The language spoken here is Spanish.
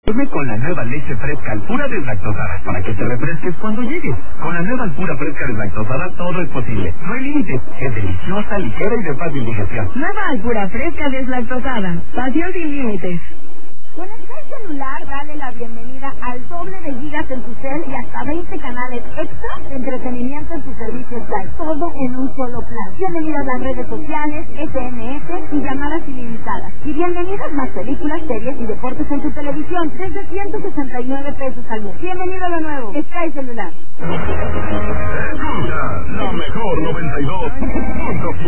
Con la nueva leche fresca Alpura deslactosada para que te refresques cuando llegues. Con la nueva Alpura fresca deslactosada todo es posible. No hay límites. Es deliciosa, ligera y de fácil digestión. Nueva Alpura fresca deslactosada. Pasión sin límites. Con el celular, dale la bienvenida al doble de gigas en tu cel y hasta 20 canales extra de entretenimiento en tus servicios Sky. Todo en un solo plan. Bienvenido a las redes sociales, SMS y llamadas ilimitadas. Y bienvenidas más películas, series y deportes en tu televisión desde 169 pesos al mes. Bienvenido a lo nuevo. Sky Celular. Escucha la mejor 92.7.